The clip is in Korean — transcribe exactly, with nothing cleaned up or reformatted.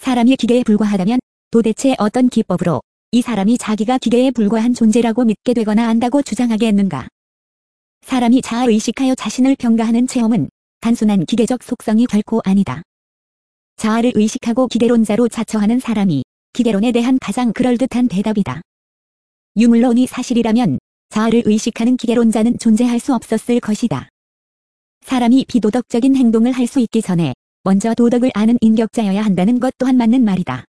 사람이 기계에 불과하다면 도대체 어떤 기법으로 이 사람이 자기가 기계에 불과한 존재라고 믿게 되거나 안다고 주장하겠는가? 사람이 자아의식하여 자신을 평가하는 체험은 단순한 기계적 속성이 결코 아니다. 자아를 의식하고 기계론자로 자처하는 사람이 기계론에 대한 가장 그럴듯한 대답이다. 유물론이 사실이라면 자아를 의식하는 기계론자는 존재할 수 없었을 것이다. 사람이 비도덕적인 행동을 할 수 있기 전에 먼저 도덕을 아는 인격자여야 한다는 것 또한 맞는 말이다.